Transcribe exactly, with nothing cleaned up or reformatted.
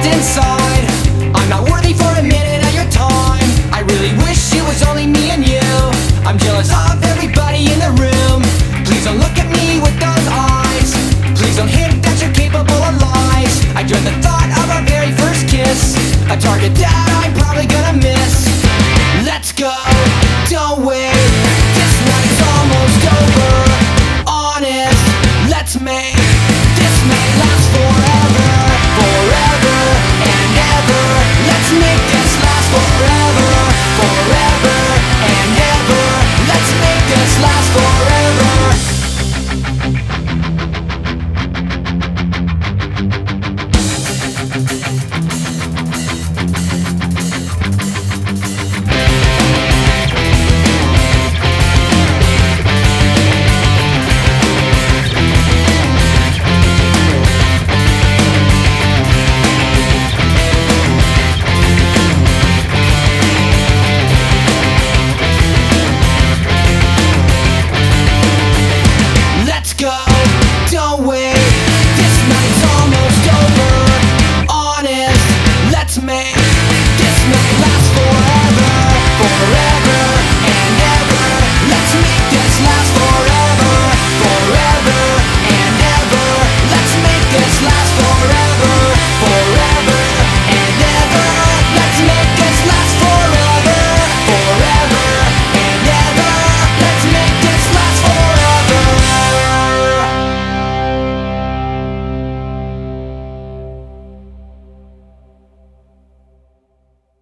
inside. I'm not worthy for a minute of your time. I really wish it was only me and you. I'm jealous of everybody in the room. Please don't look at me with those eyes. Please don't hint that you're capable of lies. I dread the thought of our very first kiss, a target that I'm probably gonna miss. Let's go, don't wait, this night's almost over. Honest, let's make